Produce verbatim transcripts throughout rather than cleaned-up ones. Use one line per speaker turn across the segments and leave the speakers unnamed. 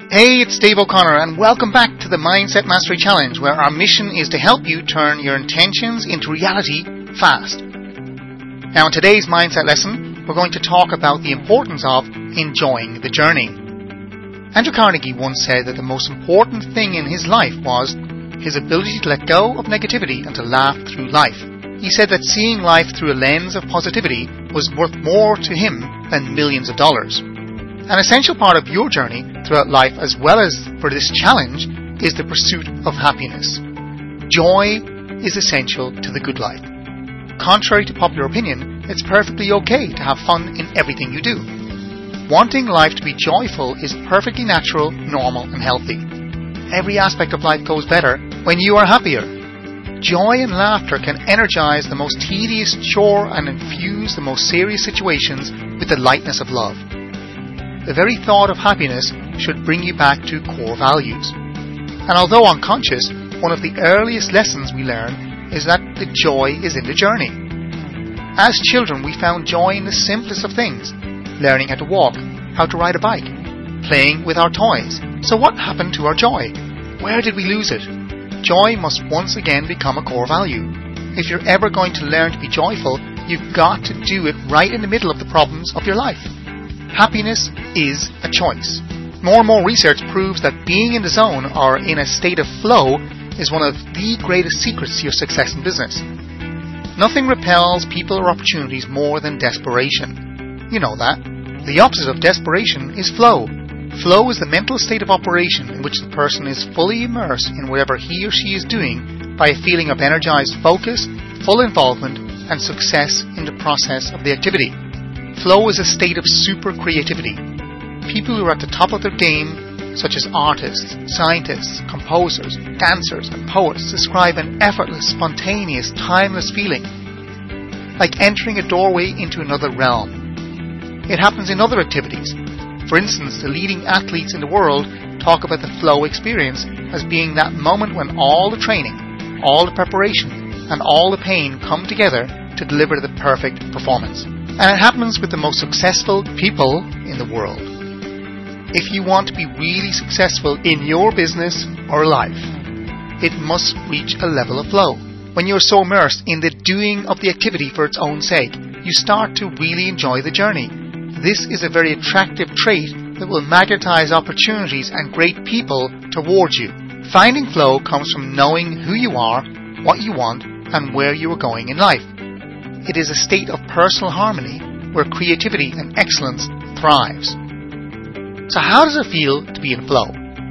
Hey, it's Dave O'Connor and welcome back to the Mindset Mastery Challenge, where our mission is to help you turn your intentions into reality fast. Now in today's mindset lesson, we're going to talk about the importance of enjoying the journey. Andrew Carnegie once said that the most important thing in his life was his ability to let go of negativity and to laugh through life. He said that seeing life through a lens of positivity was worth more to him than millions of dollars. An essential part of your journey throughout life, as well as for this challenge, is the pursuit of happiness. Joy is essential to the good life. Contrary to popular opinion, it's perfectly okay to have fun in everything you do. Wanting life to be joyful is perfectly natural, normal, and healthy. Every aspect of life goes better when you are happier. Joy and laughter can energize the most tedious chore and infuse the most serious situations with the lightness of love. The very thought of happiness should bring you back to core values. And although unconscious, one of the earliest lessons we learn is that the joy is in the journey. As children, we found joy in the simplest of things: learning how to walk, how to ride a bike, playing with our toys. So what happened to our joy? Where did we lose it? Joy must once again become a core value. If you're ever going to learn to be joyful, you've got to do it right in the middle of the problems of your life. Happiness is a choice. More and more research proves that being in the zone or in a state of flow is one of the greatest secrets to your success in business. Nothing repels people or opportunities more than desperation. You know that. The opposite of desperation is flow. Flow is the mental state of operation in which the person is fully immersed in whatever he or she is doing by a feeling of energized focus, full involvement, and success in the process of the activity. Flow is a state of super creativity. People who are at the top of their game, such as artists, scientists, composers, dancers, and poets, describe an effortless, spontaneous, timeless feeling, like entering a doorway into another realm. It happens in other activities. For instance, the leading athletes in the world talk about the flow experience as being that moment when all the training, all the preparation, and all the pain come together to deliver the perfect performance. And it happens with the most successful people in the world. If you want to be really successful in your business or life, it must reach a level of flow. When you're so immersed in the doing of the activity for its own sake, you start to really enjoy the journey. This is a very attractive trait that will magnetize opportunities and great people towards you. Finding flow comes from knowing who you are, what you want, and where you are going in life. It is a state of personal harmony where creativity and excellence thrives. So how does it feel to be in flow?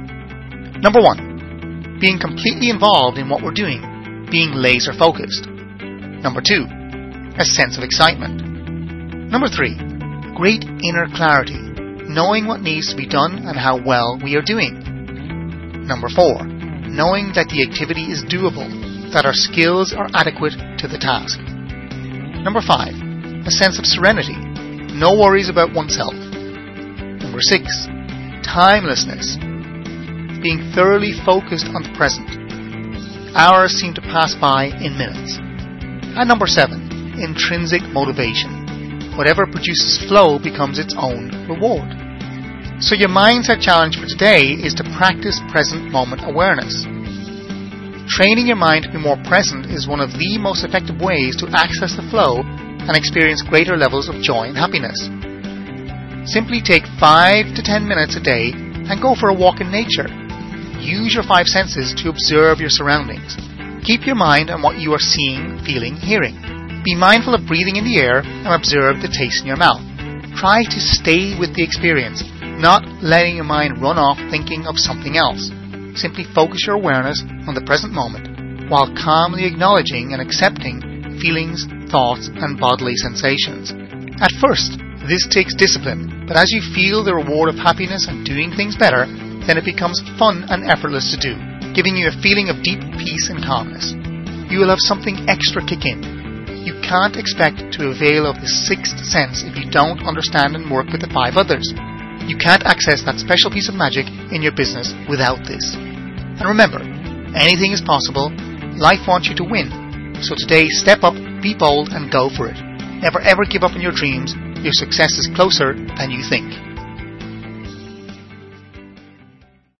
Number one, being completely involved in what we're doing, being laser focused. Number two, a sense of excitement. Number three, great inner clarity, knowing what needs to be done and how well we are doing. Number four, knowing that the activity is doable, that our skills are adequate to the task. Number five, a sense of serenity, no worries about oneself. Number six, timelessness, being thoroughly focused on the present. Hours seem to pass by in minutes. And number seven, intrinsic motivation. Whatever produces flow becomes its own reward. So your mindset challenge for today is to practice present moment awareness. Training your mind to be more present is one of the most effective ways to access the flow and experience greater levels of joy and happiness. Simply take five to ten minutes a day and go for a walk in nature. Use your five senses to observe your surroundings. Keep your mind on what you are seeing, feeling, hearing. Be mindful of breathing in the air and observe the taste in your mouth. Try to stay with the experience, not letting your mind run off thinking of something else. Simply focus your awareness on the present moment while calmly acknowledging and accepting feelings, thoughts, and bodily sensations. At first, this takes discipline, but as you feel the reward of happiness and doing things better, then it becomes fun and effortless to do, giving you a feeling of deep peace and calmness. You will have something extra kick in. You can't expect to avail of the sixth sense if you don't understand and work with the five others. You can't access that special piece of magic in your business without this. And remember, anything is possible. Life wants you to win. So today, step up, be bold, and go for it. Never ever give up on your dreams. Your success is closer than you think.